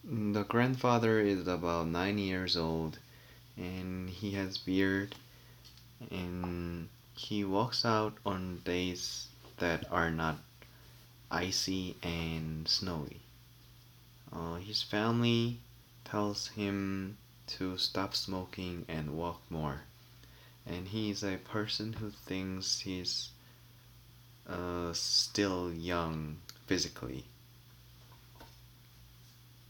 The grandfather is about 9 years old and he has beard and he walks out on days that are not icy and snowy. His family tells him to stop smoking and walk more. And he is a person who thinks he's still young physically.